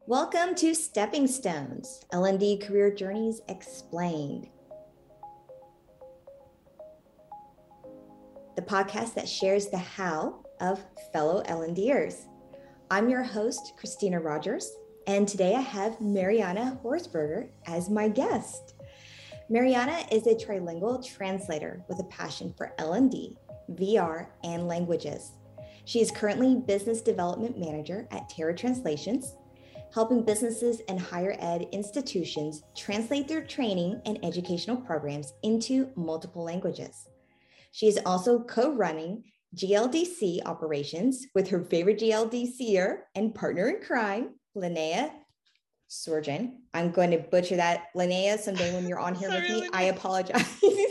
Welcome to Stepping Stones, L&D Career Journeys Explained, the podcast that shares the how of fellow L&Ders. I'm your host, Christina Rogers, and today I have Mariana Horsberger as my guest. Mariana is a trilingual translator with a passion for L&D, VR, and languages. She is currently Business Development Manager at Terra Translations, helping businesses and higher ed institutions translate their training and educational programs into multiple languages. She is also co-running GLDC operations with her favorite GLDCer and partner in crime, Linnea Surgeon. I'm going to butcher that. Linnea, someday when you're on here with me, I apologize.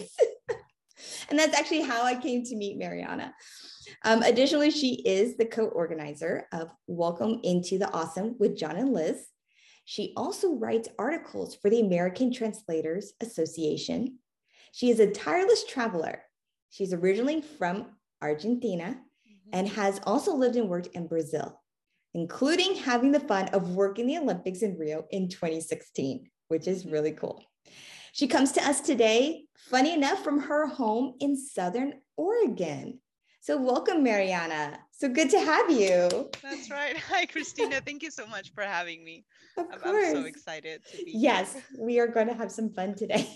And that's actually how I came to meet Mariana. Additionally, she is the co-organizer of Welcome into the Awesome with John and Liz. She also writes articles for the American Translators Association. She is a tireless traveler. She's originally from Argentina and has also lived and worked in Brazil, including having the fun of working the Olympics in Rio in 2016, which is really cool. She comes to us today, funny enough, from her home in Southern Oregon. So welcome, Mariana. So good to have you. That's right. Hi, Christina. Thank you so much for having me. Of course. I'm so excited to be yes, here. We are going to have some fun today.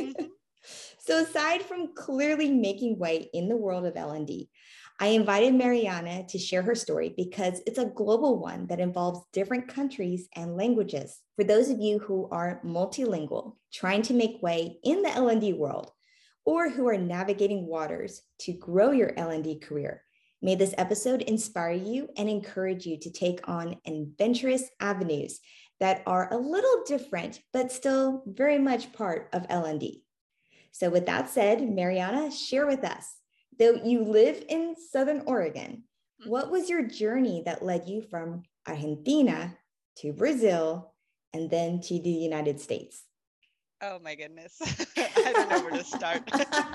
So aside from clearly making way in the world of L&D, I invited Mariana to share her story because it's a global one that involves different countries and languages. For those of you who are multilingual, trying to make way in the L&D world, or who are navigating waters to grow your L&D career, may this episode inspire you and encourage you to take on adventurous avenues that are a little different, but still very much part of L&D. So with that said, Mariana, share with us, though you live in Southern Oregon, what was your journey that led you from Argentina to Brazil and then to the United States? Oh my goodness. I don't know where to start.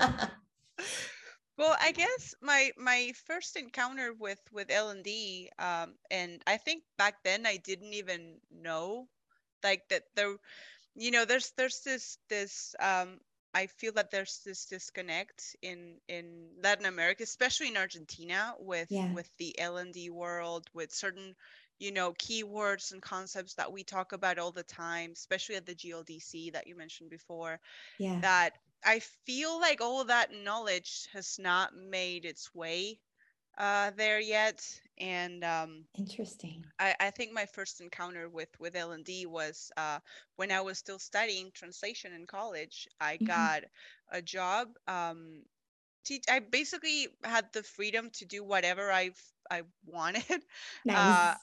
Well, I guess my first encounter with L&D, and I think back then I didn't even know like that there, there's this I feel that there's this disconnect in Latin America, especially in Argentina, with the L&D world, with certain, keywords and concepts that we talk about all the time, especially at the GLDC that you mentioned before. That I feel like all that knowledge has not made its way there yet. And interesting. I think my first encounter with L&D was when I was still studying translation in college. I got a job. I basically had the freedom to do whatever I wanted. Nice.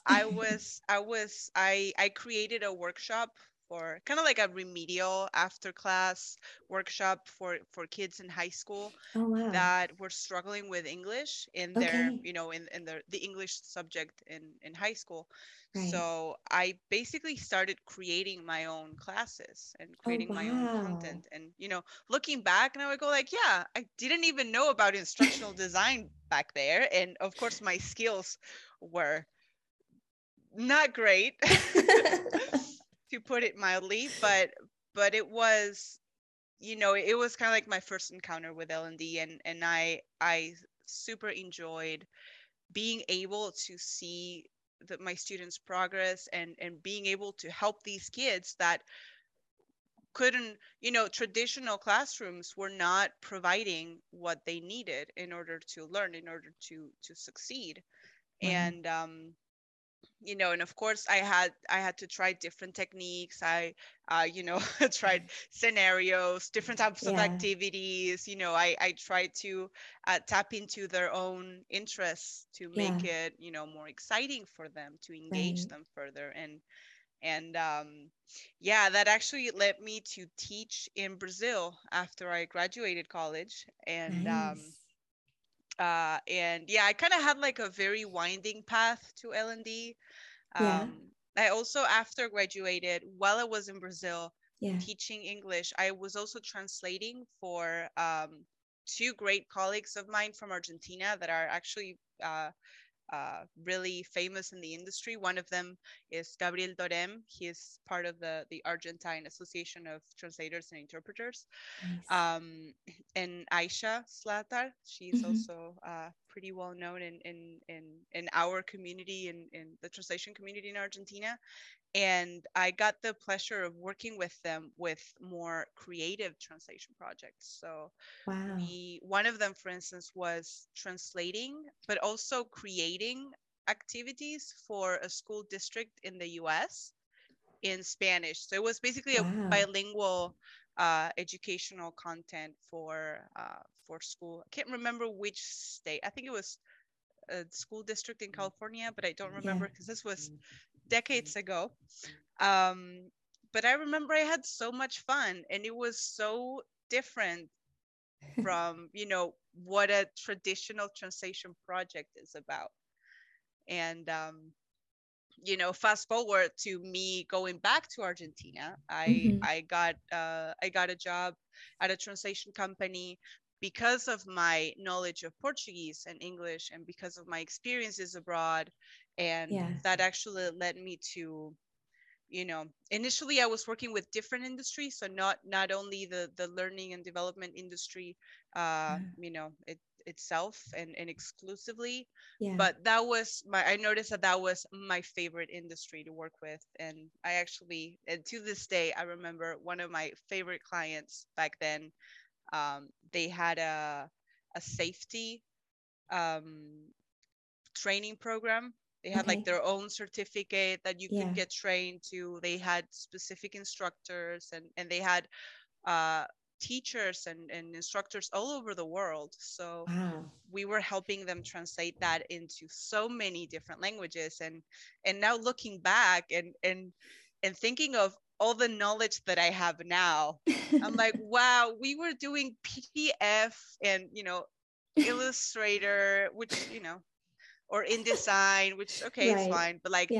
I created a workshop for kind of like a remedial after class workshop for kids in high school that were struggling with English in their, in the English subject in high school. Right. So I basically started creating my own classes and creating my own content. And, looking back now I go like, yeah, I didn't even know about instructional design back there. And of course my skills were not great to put it mildly, but it was, it was kind of like my first encounter with L&D, and I super enjoyed being able to see my students' progress and being able to help these kids that couldn't, traditional classrooms were not providing what they needed in order to learn, in order to succeed. And and of course I had to try different techniques. I tried scenarios, different types of activities. I tried to tap into their own interests to make it more exciting for them, to engage them further. And that actually led me to teach in Brazil after I graduated college. And I kind of had like a very winding path to L&D. I also, after graduated, while I was in Brazil teaching English, I was also translating for two great colleagues of mine from Argentina that are actually really famous in the industry. One of them is Gabriel Dorem. He is part of the Argentine Association of Translators and Interpreters. Nice. And Aisha Slatar, she's also pretty well known in our community, in the translation community in Argentina. And I got the pleasure of working with them with more creative translation projects. So one of them, for instance, was translating, but also creating activities for a school district in the US in Spanish. So it was basically a bilingual educational content for school. I can't remember which state. I think it was a school district in California, but I don't remember because this was decades ago. But I remember I had so much fun, and it was so different from, what a traditional translation project is about. And, fast forward to me going back to Argentina, I got a job at a translation company because of my knowledge of Portuguese and English, and because of my experiences abroad. And that actually led me to, initially I was working with different industries. So not only the learning and development industry, itself and exclusively, but I noticed that was my favorite industry to work with. And I actually, and to this day, I remember one of my favorite clients back then. They had a safety training program. They had like their own certificate that you could get trained to. They had specific instructors, and they had teachers and instructors all over the world. So we were helping them translate that into so many different languages. And now looking back and thinking of all the knowledge that I have now, I'm like, wow, we were doing PDF and, Illustrator, which, or InDesign, which, okay, it's fine, but like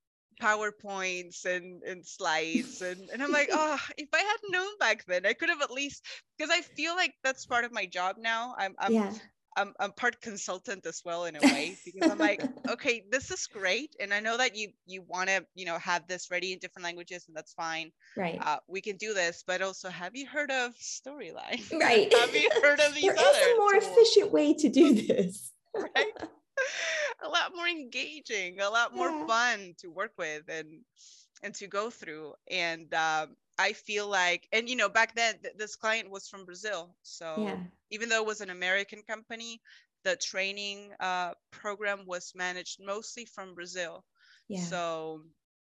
PowerPoints and slides. And I'm like, oh, if I had known back then, I could have at least, because I feel like that's part of my job now. I'm part consultant as well in a way, because I'm like, okay, this is great. And I know that you want to, have this ready in different languages, and that's fine. Right. We can do this, but also, have you heard of Storyline? Right. Have you heard of these there is a more efficient way to do this. Right. A lot more engaging, a lot more fun to work with and to go through. And I feel like, and back then this client was from Brazil. So even though it was an American company, the training program was managed mostly from Brazil. So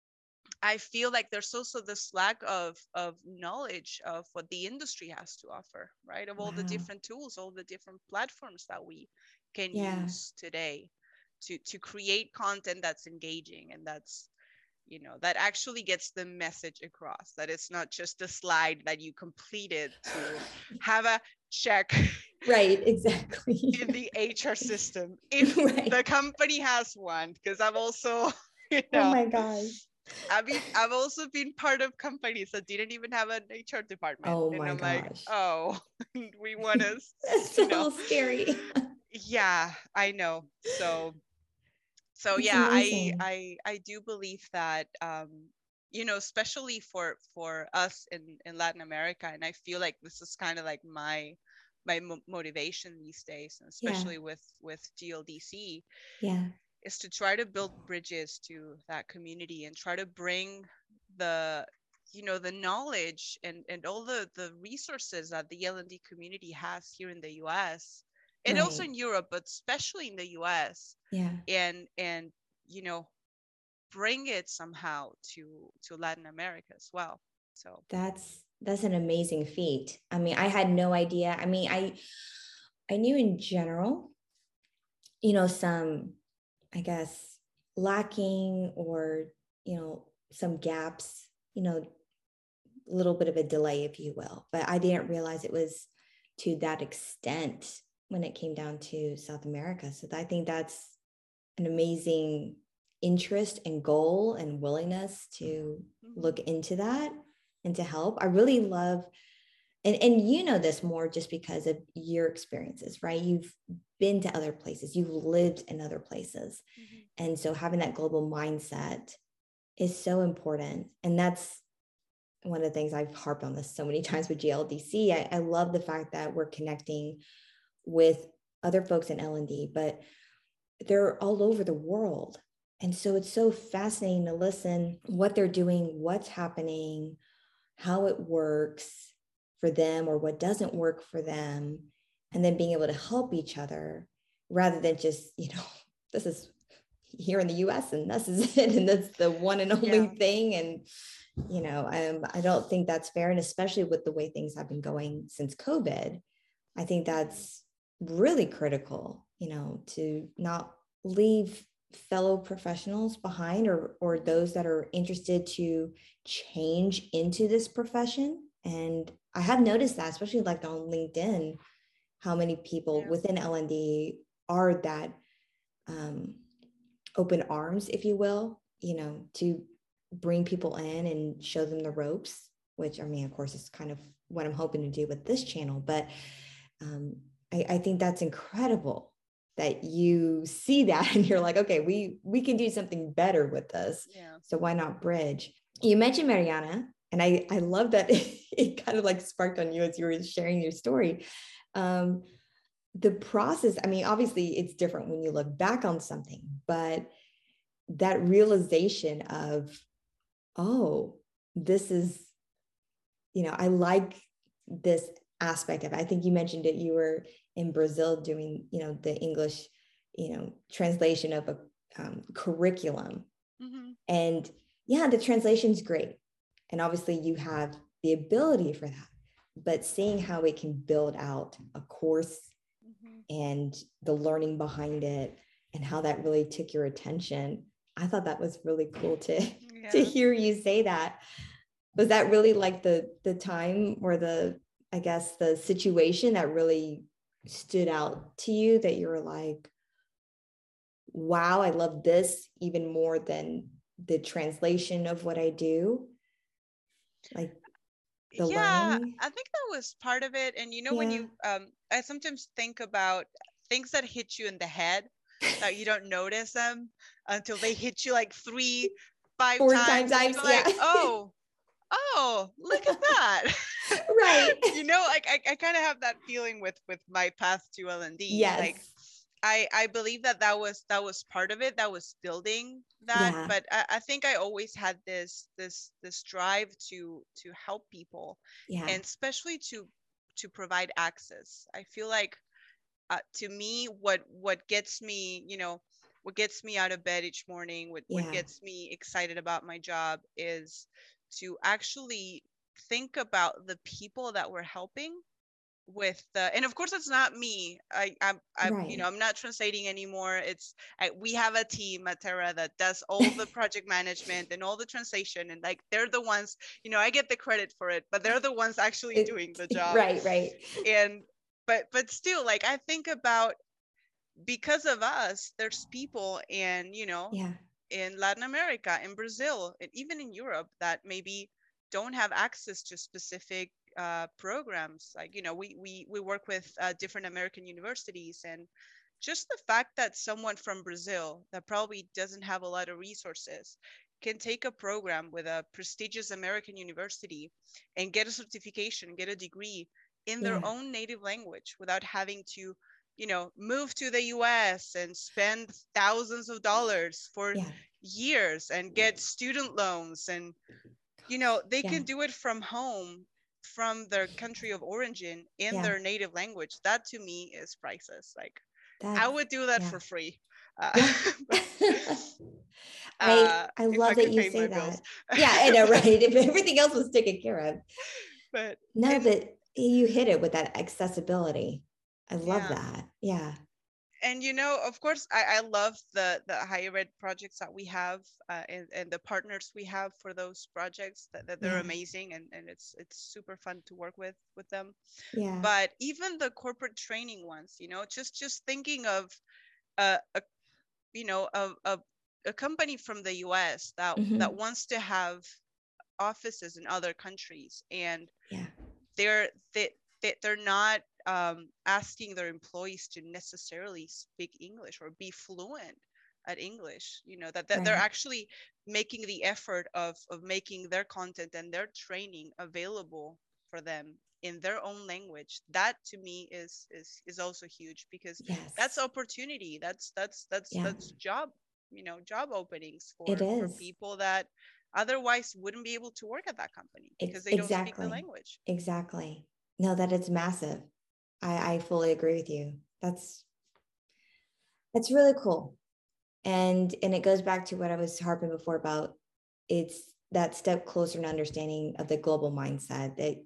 I feel like there's also this lack of knowledge of what the industry has to offer, right? Of all the different tools, all the different platforms that we can use today to create content that's engaging, and that's, that actually gets the message across, that it's not just a slide that you completed to have a check. Right, exactly. In the HR system, if the company has one, because I've also, oh my gosh. I've also been part of companies that didn't even have an HR department. Oh and my I'm gosh. like, oh, we want to. That's a little scary. Yeah, I know. So That's yeah, amazing. I do believe that, especially for us in Latin America, and I feel like this is kind of like my motivation these days, and especially with GLDC, is to try to build bridges to that community and try to bring the knowledge and all the resources that the L&D community has here in the US and also in Europe, but especially in the US. And bring it somehow to Latin America as well. So that's an amazing feat. I mean, I had no idea. I mean, I knew in general, some, I guess, lacking or, some gaps, a little bit of a delay, if you will, but I didn't realize it was to that extent when it came down to South America. So I think that's an amazing interest and goal and willingness to look into that and to help. I really love and you know this more just because of your experiences, right? You've been to other places, you've lived in other places. Mm-hmm. And so having that global mindset is so important. And that's one of the things I've harped on this so many times with GLDC. I love the fact that we're connecting with other folks in L&D, but they're all over the world. And so it's so fascinating to listen what they're doing, what's happening, how it works for them or what doesn't work for them, and then being able to help each other rather than just, this is here in the US and this is it. And that's the one and only thing. And, I don't think that's fair. And especially with the way things have been going since COVID, I think that's really critical, to not leave fellow professionals behind or those that are interested to change into this profession. And I have noticed that, especially like on LinkedIn, how many people within L&D are that open arms, if you will, to bring people in and show them the ropes, which, of course, is kind of what I'm hoping to do with this channel. But I think that's incredible that you see that and you're like, okay, we can do something better with this. Yeah. So why not bridge? You mentioned Mariana, and I love that it kind of like sparked on you as you were sharing your story. The process, obviously it's different when you look back on something, but that realization of, oh, this is, I like this aspect of it. I think you mentioned it. You were in Brazil doing, the English, translation of a curriculum. Mm-hmm. And the translation's great. And obviously you have the ability for that, but seeing how it can build out a course and the learning behind it and how that really took your attention, I thought that was really cool to hear you say that. Was that really like the time or the situation that really stood out to you, that you were like, wow, I love this even more than the translation of what I do? Like the learning? I think that was part of it. And when you I sometimes think about things that hit you in the head that you don't notice them until they hit you like 3-5 times. And you're like, oh, look at that. Right. I kind of have that feeling with my path to L&D. Yes. Like I believe that was part of it, that was building that. Yeah. But I think I always had this drive to help people, and especially to provide access. I feel like to me, what gets me, what gets me out of bed each morning, what gets me excited about my job is to actually think about the people that we're helping with and of course it's not me. I'm right. I'm not translating anymore. We have a team at Terra that does all the project management and all the translation, and like they're the ones, I get the credit for it, but they're the ones actually doing the job. Right. And but still, like, I think about, because of us, there's people in in Latin America, in Brazil, and even in Europe that maybe don't have access to specific programs. Like, we work with different American universities, and just the fact that someone from Brazil that probably doesn't have a lot of resources can take a program with a prestigious American university and get a certification, get a degree in their own native language without having to move to the US and spend thousands of dollars for years and get student loans, and they can do it from home, from their country of origin, in their native language. That to me is priceless. Like, I would do that for free. I love that you say that. I know, right? If everything else was taken care of. But you hit it with that accessibility. I love that. Yeah. And of course, I love the higher ed projects that we have, and the partners we have for those projects. That they're amazing, and it's super fun to work with them. Yeah. But even the corporate training ones, just thinking of a company from the US that wants to have offices in other countries, and they're not asking their employees to necessarily speak English or be fluent at English, that they're actually making the effort of making their content and their training available for them in their own language. That to me is also huge, because that's opportunity. That's job, job openings for people that otherwise wouldn't be able to work at that company because they don't speak the language. Exactly. No, that is massive. I fully agree with you. That's really cool. And it goes back to what I was harping before about, it's that step closer to understanding of the global mindset, that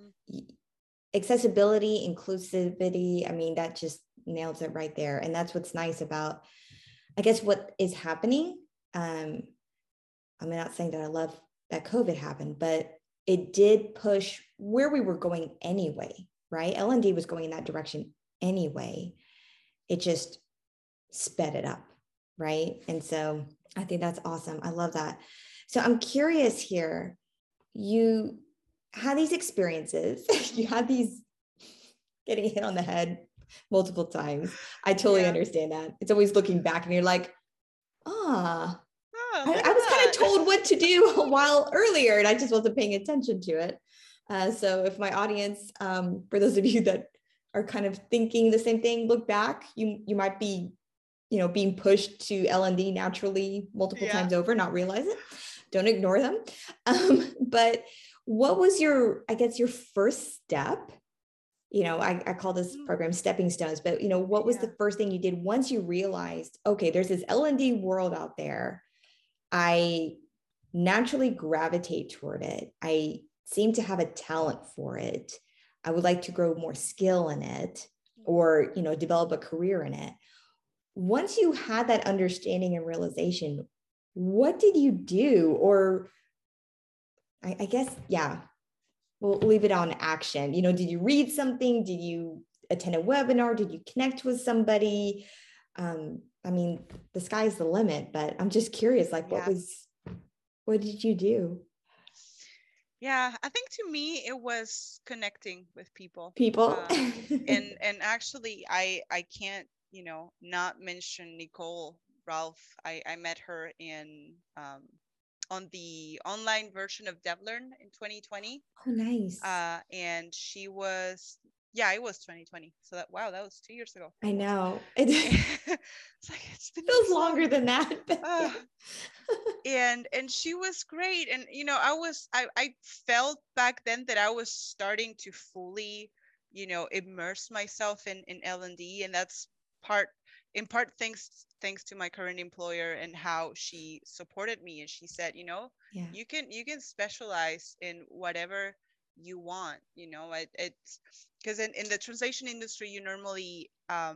accessibility, inclusivity, I mean, that just nails it right there. And that's what's nice about, I guess, what is happening. I'm not saying that I love that COVID happened, but it did push where we were going anyway, right? L&D was going in that direction anyway. It just sped it up, right? And so I think that's awesome. I love that. So I'm curious here, you had these experiences, you had these getting hit on the head multiple times. I totally understand that. It's always looking back and you're like, I was kind of told what to do a while earlier and I just wasn't paying attention to it. So if my audience, for those of you that are kind of thinking the same thing, look back, you might be, being pushed to L&D naturally multiple times over, not realize it. Don't ignore them. But what was your first step? I call this program stepping stones, but what was the first thing you did once you realized, okay, there's this L&D world out there. I naturally gravitate toward it. I seem to have a talent for it. I would like to grow more skill in it, or, develop a career in it. Once you had that understanding and realization, what did you do? Or I guess, we'll leave it on action. Did you read something? Did you attend a webinar? Did you connect with somebody? I mean, the sky's the limit, but I'm just curious, like, what did you do? Yeah, I think to me, it was connecting with people. And actually, I can't, not mention Nicole Ralph. I met her in, on the online version of DevLearn in 2020. Oh, nice. And she was, it was 2020. So that was 2 years ago. I know. It's like, it's been feels longer than that. And she was great. And, I felt back then that I was starting to fully, immerse myself in L&D. And that's in part thanks to my current employer and how she supported me. And she said, you can specialize in whatever you want. It's because in the translation industry, you normally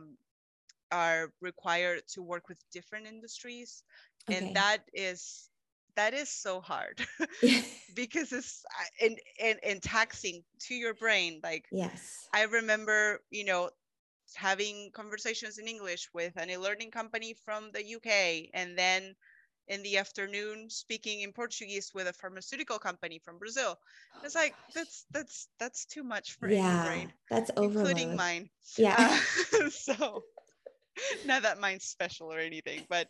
are required to work with different industries. Okay. And that is so hard because it's and taxing to your brain. Like, yes, I remember, having conversations in English with an e-learning company from the UK, and then in the afternoon speaking in Portuguese with a pharmaceutical company from Brazil. It's like, that's too much for any brain. That's overload. Including mine. So not that mine's special or anything, but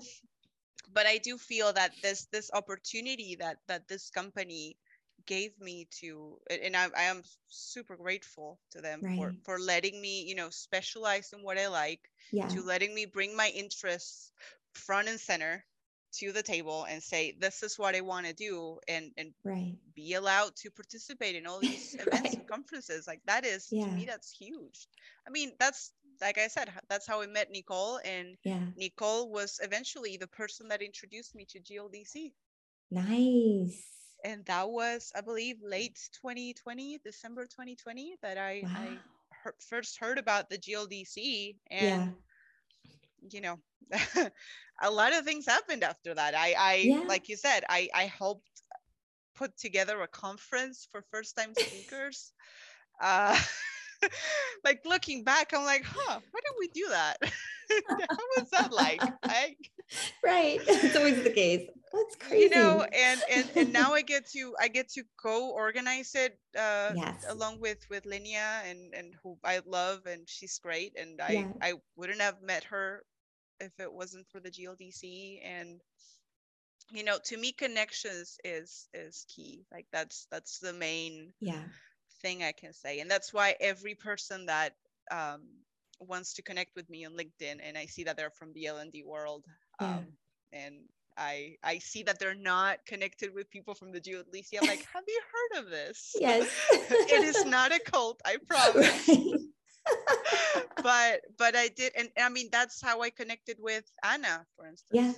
I do feel that this opportunity that this company gave me to, and I am super grateful to them for letting me, specialize in what I like, to letting me bring my interests front and center to the table and say, this is what I want to do, and be allowed to participate in all these events and conferences. Like, that is, to me, that's huge. I mean, that's, like I said, that's how I met Nicole. And Nicole was eventually the person that introduced me to GLDC. Nice. And that was, I believe, late 2020, December 2020, that I first heard about the GLDC. And, a lot of things happened after that. I like you said, I helped put together a conference for first-time speakers. like looking back, I'm like, why did we do that? How was that like? Right. It's always the case. That's crazy. You know, and now I get to co-organize it yes. along with Linnea, and who I love, and she's great, and I wouldn't have met her if it wasn't for the GLDC. And you know, to me, connections is key. Like that's the main thing I can say, and that's why every person that wants to connect with me on LinkedIn, and I see that they're from the L&D world, and I see that they're not connected with people from the GLDC. I'm like, have you heard of this? Yes. It is not a cult, I promise. Right. but I did, and I mean, that's how I connected with Anna, for instance. Yeah.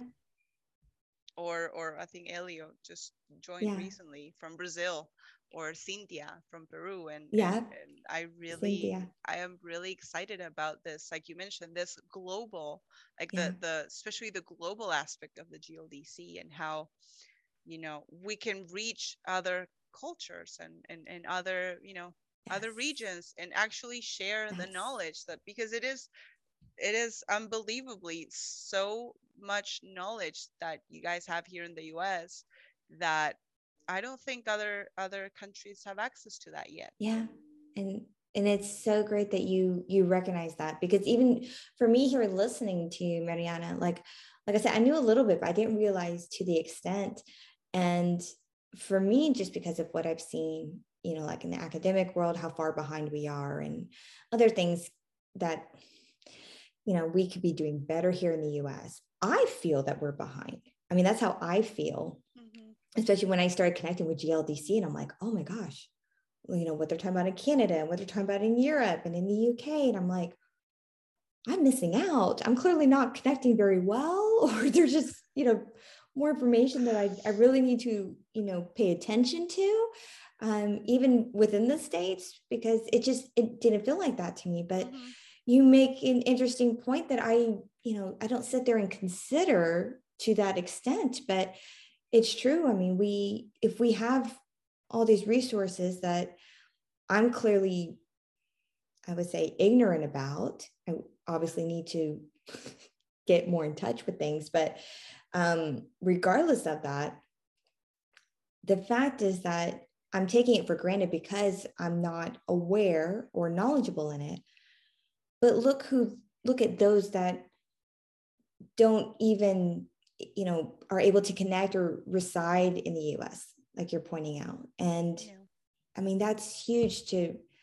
Or I think Elio just joined recently from Brazil, or Cynthia from Peru, and I am really excited about this. Like you mentioned, this global, like the especially the global aspect of the GLDC, and how, you know, we can reach other cultures and other, you know, other regions, and actually share the knowledge, that because it is unbelievably so much knowledge that you guys have here in the US that I don't think other countries have access to that yet. Yeah. And it's so great that you recognize that, because even for me here listening to you, Mariana, like I said, I knew a little bit, but I didn't realize to the extent. And for me, just because of what I've seen, you know, like in the academic world, how far behind we are, and other things that, you know, we could be doing better here in the US. I feel that we're behind. I mean, that's how I feel, especially when I started connecting with GLDC, and I'm like, oh my gosh, well, you know, what they're talking about in Canada and what they're talking about in Europe and in the UK. And I'm like, I'm missing out. I'm clearly not connecting very well, or there's just, you know, more information that I really need to, you know, pay attention to, even within the States, because it didn't feel like that to me. But you make an interesting point that I don't sit there and consider to that extent, but it's true. I mean, if we have all these resources that I'm clearly, I would say, ignorant about, I obviously need to get more in touch with things, but regardless of that, the fact is that I'm taking it for granted because I'm not aware or knowledgeable in it. But look at those that don't even, you know, are able to connect or reside in the US, like you're pointing out. And I mean, that's huge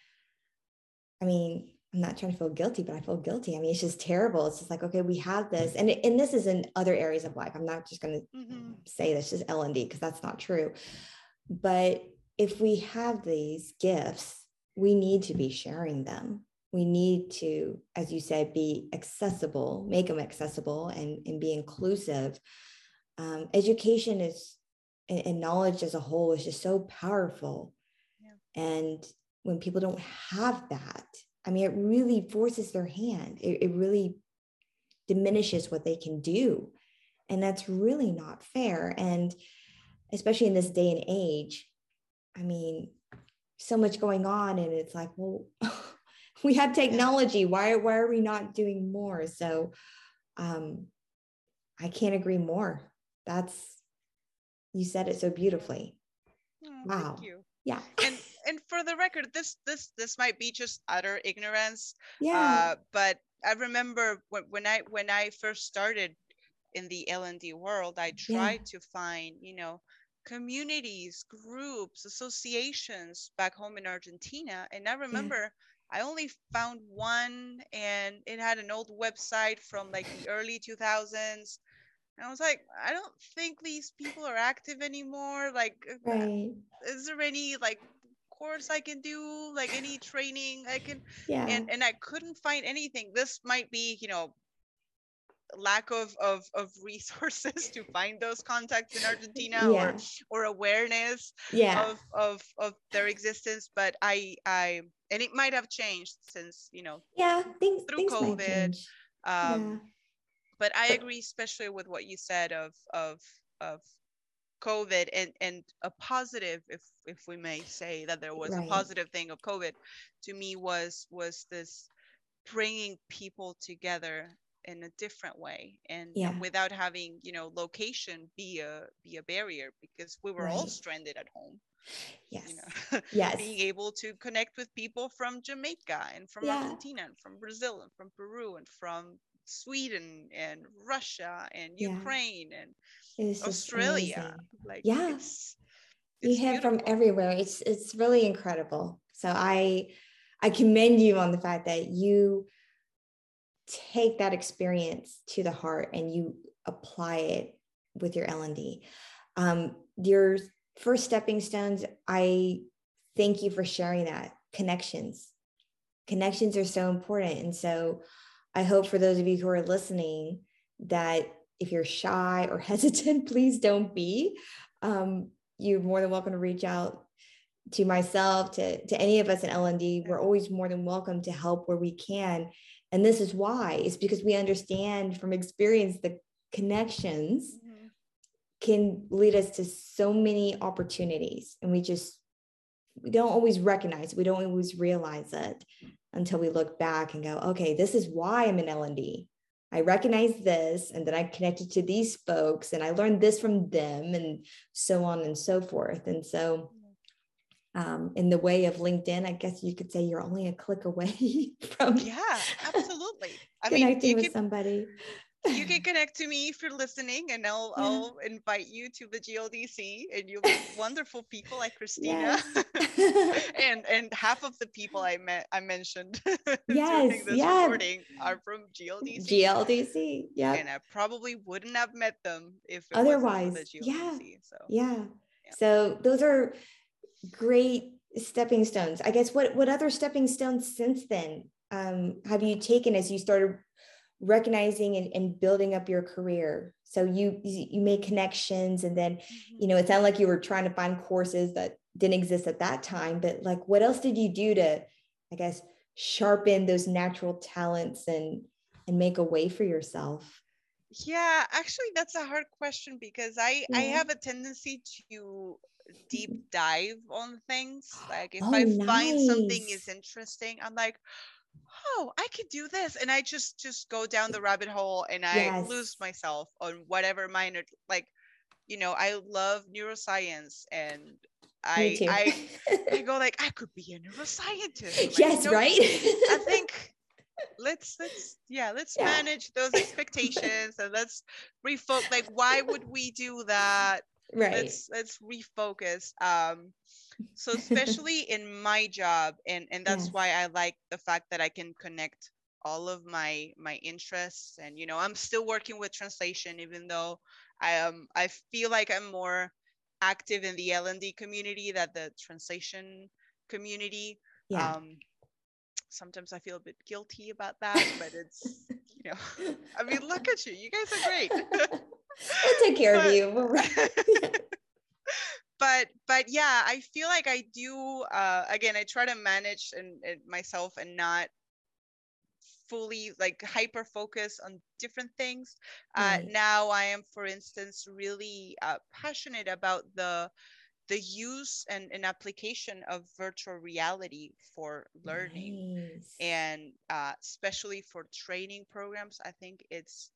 I'm not trying to feel guilty, but I feel guilty. I mean, it's just terrible. It's just like, okay, we have this, and this is in other areas of life. I'm not just going to say this is L&D, because that's not true. But if we have these gifts, we need to be sharing them. We need to, as you said, be accessible, make them accessible, and be inclusive. Education is, and knowledge as a whole is just so powerful. And when people don't have that, I mean, it really forces their hand. It really diminishes what they can do. And that's really not fair. And especially in this day and age, I mean, so much going on, and it's like, well, we have technology. Why are we not doing more? So I can't agree more. You said it so beautifully. Wow. Thank you. Yeah. And for the record, this might be just utter ignorance. Yeah. But I remember when I first started in the L&D world, I tried to find, you know, communities, groups, associations back home in Argentina. And I remember I only found one, and it had an old website from like the early 2000s. And I was like, I don't think these people are active anymore. Like, is there any like course I can do, like any training I can? And I couldn't find anything. This might be, you know, lack of resources to find those contacts in Argentina, or awareness of their existence. But I and it might have changed since, you know, through COVID. But I agree, especially with what you said of COVID, and a positive, if we may say that there was a positive thing of COVID, to me was this bringing people together in a different way, and without having, you know, location be a barrier, because we were all stranded at home. Yes. You know, being able to connect with people from Jamaica and from Argentina and from Brazil and from Peru and from Sweden and Russia and Ukraine and Australia. Like, it's you have from everywhere. It's really incredible. So I commend you on the fact that you take that experience to the heart and you apply it with your L&D. Your first stepping stones, I thank you for sharing that. Connections are so important. And so I hope for those of you who are listening that if you're shy or hesitant, please don't be. You're more than welcome to reach out to myself, to any of us in L&D. We're always more than welcome to help where we can. And this is why. It's because we understand from experience the connections can lead us to so many opportunities. And we don't always recognize, we don't always realize it until we look back and go, okay, this is why I'm in L&D. I recognize this, and then I connected to these folks and I learned this from them, and so on and so forth. And so in the way of LinkedIn, I guess you could say you're only a click away from absolutely. connecting with somebody. You can connect to me if you're listening, and I'll invite you to the GLDC, and you'll meet wonderful people like Christina. and half of the people I mentioned during this recording are from GLDC. And I probably wouldn't have met them if it wasn't for the GLDC. So those are great stepping stones. I guess what other stepping stones since then have you taken as you started recognizing and building up your career? So you made connections, and then you know, it sounded like you were trying to find courses that didn't exist at that time, but like, what else did you do to, I guess, sharpen those natural talents and make a way for yourself? Yeah, actually, that's a hard question, because I have a tendency to deep dive on things. Like, if I find something is interesting, I'm like, oh, I could do this, and I just go down the rabbit hole, and I lose myself on whatever minor. Like, you know, I love neuroscience, and I go like, I could be a neuroscientist. Like, right. I think let's manage those expectations, and let's refocus. Like, why would we do that? Let's refocus. So especially in my job, and that's why I like the fact that I can connect all of my interests. And, you know, I'm still working with translation, even though I feel like I'm more active in the L&D community than the translation community. Sometimes I feel a bit guilty about that, but it's, you know, I mean, look at you guys are great. We'll take care of you. But yeah, I feel like I do, again, I try to manage and myself, and not fully like hyper focus on different things. Now I am, for instance, really passionate about the use and application of virtual reality for learning. And especially for training programs. I think it's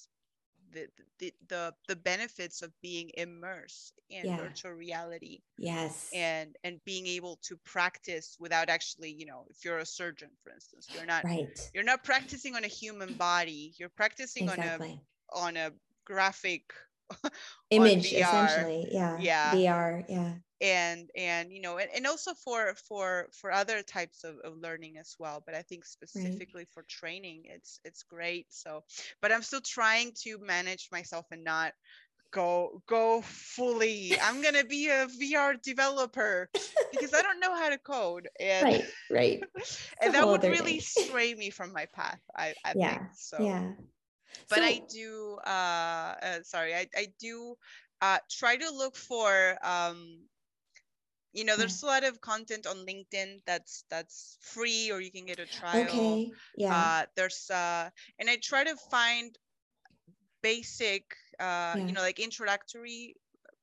the benefits of being immersed in virtual reality, and being able to practice without actually, you know, if you're a surgeon, for instance, you're not practicing on a human body, you're practicing on a graphic image, essentially. VR. And you know, and also for other types of learning as well, but I think specifically for training, it's great. So, but I'm still trying to manage myself and not go fully, I'm gonna be a VR developer, because I don't know how to code, and and that would really stray me from my path, I think so. But I do I do try to look for you know, there's a lot of content on LinkedIn that's free, or you can get a trial. There's and I try to find basic you know, like introductory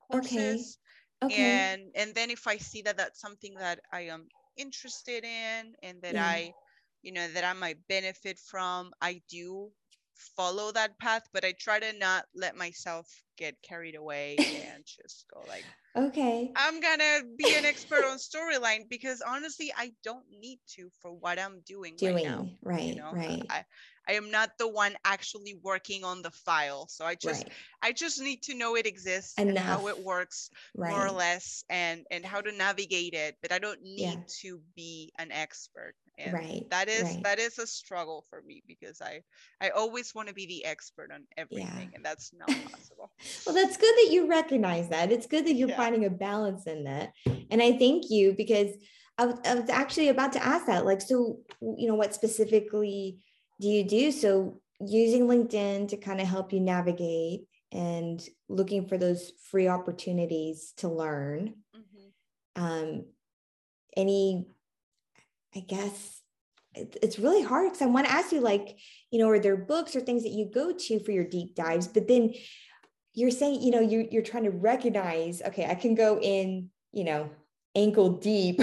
courses. Okay. And then if I see that that's something that I am interested in and that that I might benefit from, I do follow that path, but I try to not let myself get carried away and just go like, okay, I'm gonna be an expert on storyline, because honestly, I don't need to for what I'm doing right now. right, right, I am not the one actually working on the file, so right. I just need to know it exists and Enough. how it works, more or Right. less, and how to navigate it, but I don't need Yeah. to be an expert. And Right. that Right. is a struggle for me, because I always want to be the expert on everything, Yeah. and that's not possible. Well, that's good that you recognize that. It's good that you're Yeah. finding a balance in that. And I thank you, because I was actually about to ask that. Like, so, what specifically do you do? So, using LinkedIn to kind of help you navigate and looking for those free opportunities to learn. Mm-hmm. Any, I guess, it's really hard, because I want to ask you, like, are there books or things that you go to for your deep dives? But then you're saying, you're trying to recognize, okay, I can go in, ankle deep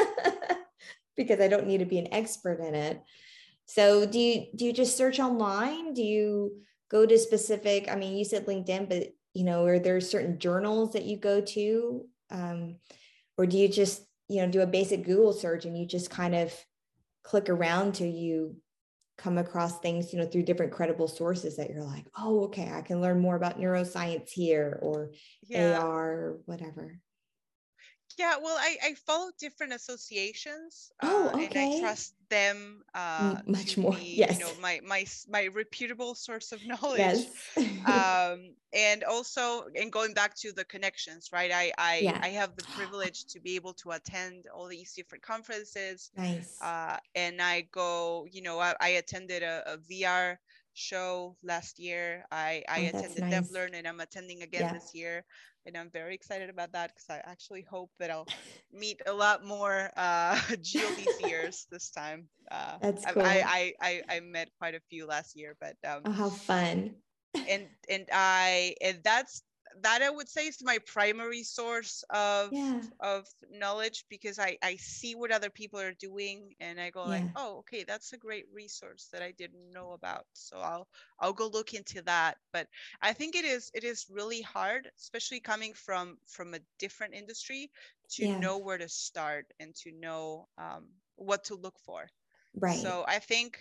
because I don't need to be an expert in it. So do you just search online? Do you go to specific, I mean, you said LinkedIn, but, are there certain journals that you go to? Or do you just, do a basic Google search and you just kind of click around till you come across things, through different credible sources that you're like, oh, okay, I can learn more about neuroscience here, or AR, or whatever? Yeah, well, I follow different associations, Oh, and I okay. trust them Much to more. be, Yes. my reputable source of knowledge. Yes. And also, and going back to the connections, right? Yeah. I have the privilege to be able to attend all these different conferences. Nice. And I go, I attended a VR show last year. I attended nice. DevLearn, and I'm attending again this year. And I'm very excited about that, because I actually hope that I'll meet a lot more GLDCers this time. That's cool. I met quite a few last year, but oh, how fun. and that's that I would say is my primary source of knowledge, because I see what other people are doing, and I go like, oh, okay, that's a great resource that I didn't know about, so I'll go look into that. But I think it is really hard, especially coming from a different industry, to know where to start and to know what to look for. Right. So I think,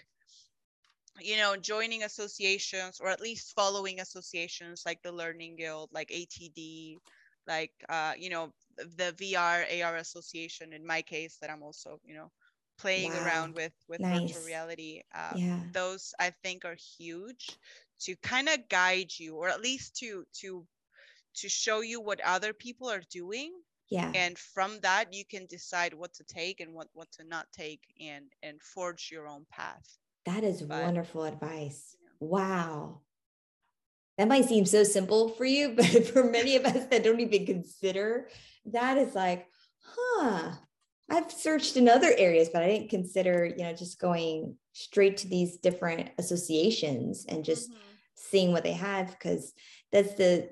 joining associations, or at least following associations like the Learning Guild, like ATD, like, the VR AR association, in my case, that I'm also, playing around with virtual reality. Those, I think, are huge to kind of guide you, or at least to show you what other people are doing. Yeah. And from that, you can decide what to take and what to not take, and forge your own path. That is wonderful advice. Wow. That might seem so simple for you, but for many of us that don't even consider that, is like, I've searched in other areas, but I didn't consider, just going straight to these different associations and just seeing what they have, because that's the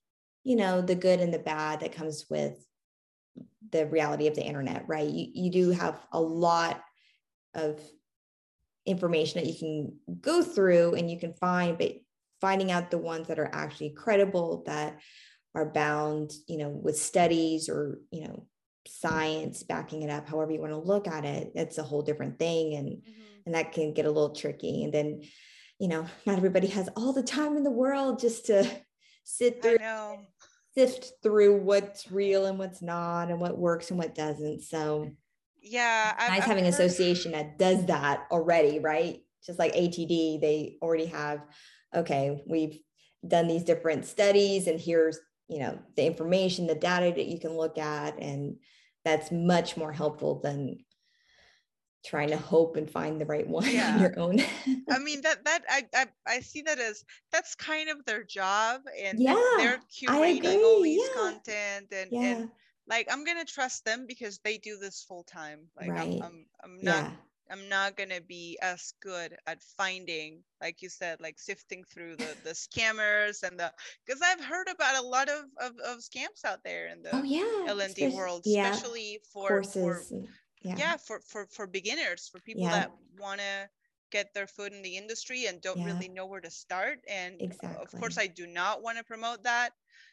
good and the bad that comes with the reality of the internet, right? You do have a lot of information that you can go through and you can find, but finding out the ones that are actually credible, that are bound, with studies, or, science backing it up, however you want to look at it, it's a whole different thing. And that can get a little tricky. And then, not everybody has all the time in the world just to sit through, sift through what's real and what's not, and what works and what doesn't. So nice having an association that does that already, right? Just like ATD, they already have, okay, we've done these different studies, and here's, the information, the data that you can look at. And that's much more helpful than trying to hope and find the right one on your own. I mean, that I see that as, that's kind of their job, and they're curating all these content, and like, I'm gonna trust them because they do this full time. Like, I'm not not gonna be as good at finding, like you said, like sifting through the scammers and because I've heard about a lot of scams out there in the L&D world, especially for courses for beginners, for people that want to get their foot in the industry and don't really know where to start. And of course, I do not want to promote that.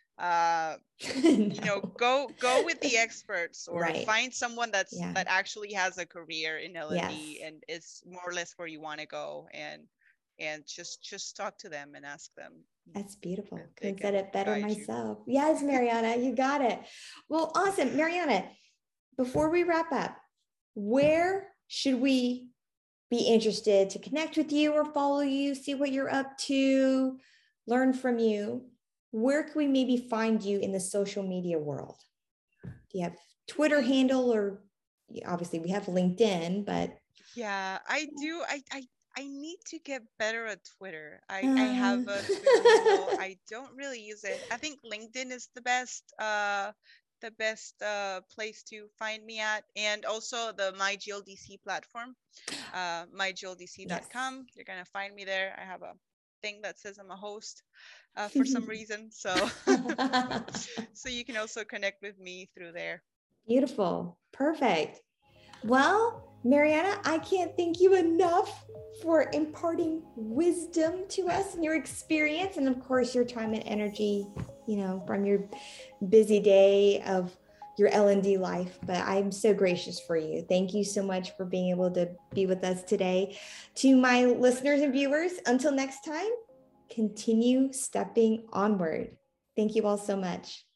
Go with the experts, or find someone that actually has a career in L&D and is more or less where you want to go, and just talk to them and ask them. That's beautiful. Couldn't said it better myself. Yes, Mariana, you got it. Well, awesome. Mariana, before we wrap up, where should we be interested to connect with you or follow you, see what you're up to, learn from you? Where can we maybe find you in the social media world? Do you have Twitter handle, or obviously we have LinkedIn, but yeah, I do. I need to get better at Twitter. I have a Twitter handle. I don't really use it. I think LinkedIn is the best place to find me at, and also the MyGLDC platform, mygldc.com. You're gonna find me there. I have a thing that says I'm a host for some reason, so so you can also connect with me through there. Beautiful. Perfect. Well, Mariana, I can't thank you enough for imparting wisdom to us and your experience, and of course your time and energy, from your busy day of your L&D life. But I'm so gracious for you. Thank you so much for being able to be with us today. To my listeners and viewers, until next time, continue stepping onward. Thank you all so much.